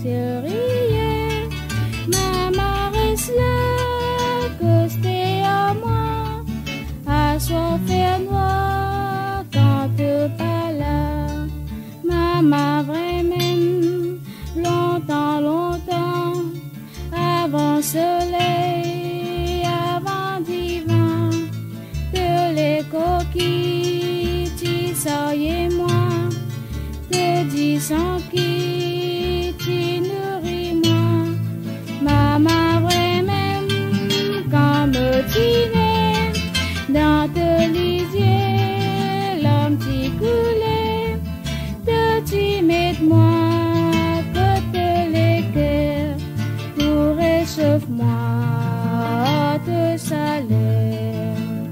cieux riaient. Maman reste là, costée à moi, assoiffée à moi quand tu pas là. Maman vraiment longtemps, longtemps, avant soleil, avant divan, de les coquilles, tu soyez moi, te dis sans qui tu nourris moi. Maman vraiment comme dîner dans te lisier, l'homme t'y coulait, te t'y mets moi, côté les cœurs, pour réchauffe-moi te salaire.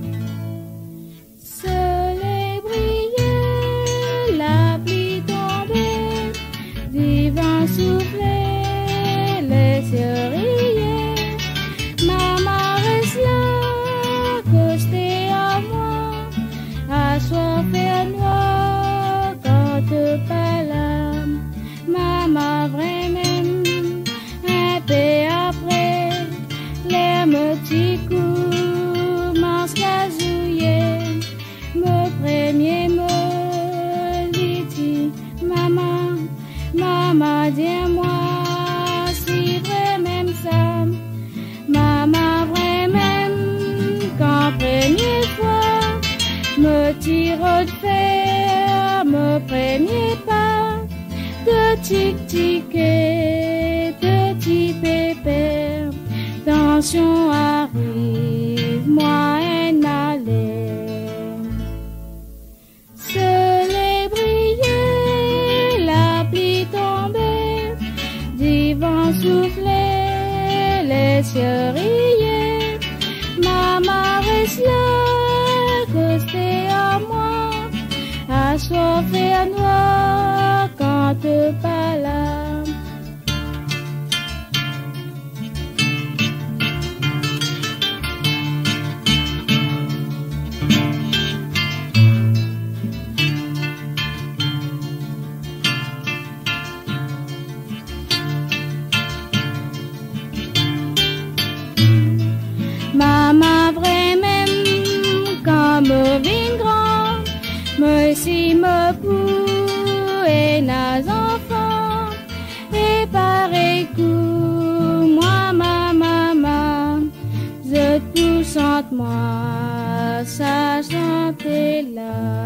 Soleil brillait, la pluie tombait, vivant soufflait, les cieux riaient. Maman reste là, costée à moi, assoiffée à moi quand tu pas là. Maman vraiment un peu après, l'air me petit coup, m'en gazouillait, me premier mot, dit maman, maman, dis-moi si vrai même ça. Maman vraiment quand première fois me tire de fer, me premier pas de tic-tiquer, de petit pépère. Attention arrive, moi un aller. Soleil brillait, la pluie tombait, du vent soufflait, les cieux riaient. Maman reste là, costée à moi, assoiffée à moi quand tu pas là. Maman vraiment comme vin grand, me si me pou et nas enfants, et pareil coup, moi ma maman, je tout sente moi, ça chante là.